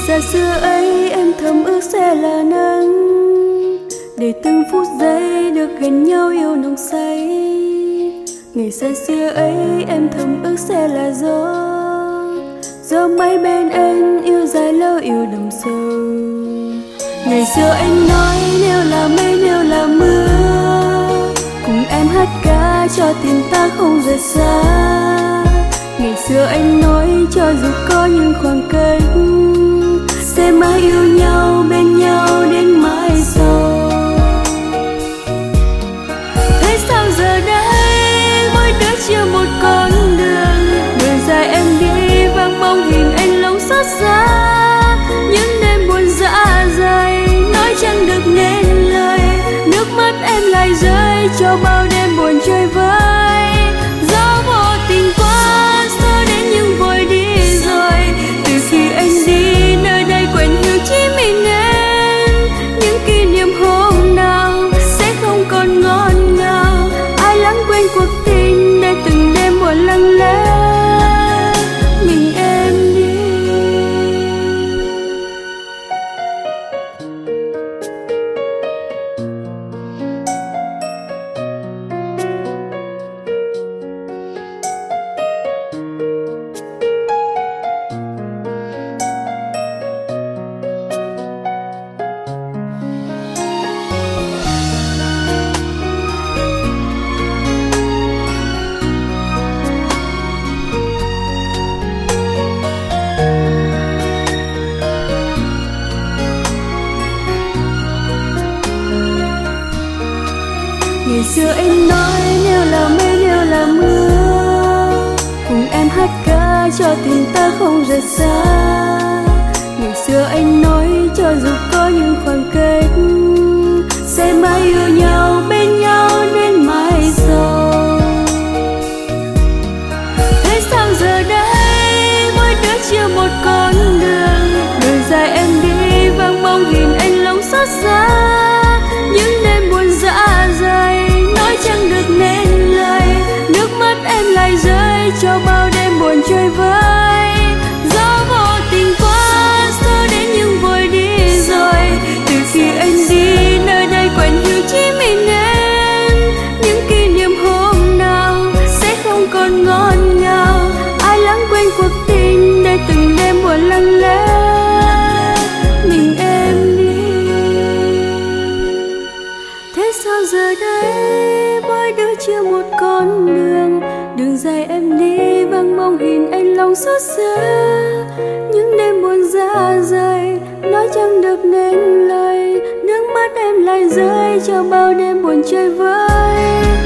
Xa xưa ấy em thầm ước sẽ là nắng, để từng phút giây được gần nhau yêu nồng say. Ngày xa xưa ấy em thầm ước sẽ là gió mây bên anh yêu dài lâu yêu đậm sâu. Ngày xưa anh nói nếu là mây nếu là mưa, cùng em hát ca cho tình ta không rời xa. Ngày xưa anh nói cho dù có những khoảng cách, sẽ mãi yêu nhau bên nhau đến mãi sau. Thế sao giờ đây mỗi đứa chia một con đường dài em đi vang bóng hình anh lòng xót xa. Những đêm buồn dã rời nói chẳng được nên lời, nước mắt em lại rơi cho bao đêm buồn chơi vơi. Gió vô tình qua xưa đến nhưng vội đi rồi, từ khi anh đi nơi đây quên hiểu chỉ mình em. Những kỷ niệm hôm nào sẽ không còn ngọt ngào, ai lãng quên cuộc tình để từng đêm buồn lặng lẽ mình em đi. Ngày xưa anh nói nếu là mây nếu là mưa, cùng em hát ca cho tình ta không rời xa. Ngày xưa anh nói cho dù có những khoảng cách, sẽ mãi yêu nhau bên nhau đến mãi sau. Thế sao giờ đây mỗi đứa chia một con đường dài em đi vang bóng hình anh lòng xót xa. Những đêm buồn dã rời nói chẳng được nên lời, nước mắt em lại rơi cho bao đêm buồn chơi vơi. Gió vô tình qua xưa đến nhưng vội đi rồi, từ khi anh đi nơi đây quên hiểu chỉ mình em. Những kỷ niệm hôm nào sẽ không còn ngọt ngào, ai lãng quên cuộc tình để từng đêm buồn lặng lẽ mình em đi. Thế sao giờ đây mỗi đứa chia một con đường dài em đi vang bóng hình anh lòng xót xa. Những đêm buồn dã rời nói chẳng được nên lời, nước mắt em lại rơi cho bao đêm buồn chơi vơi.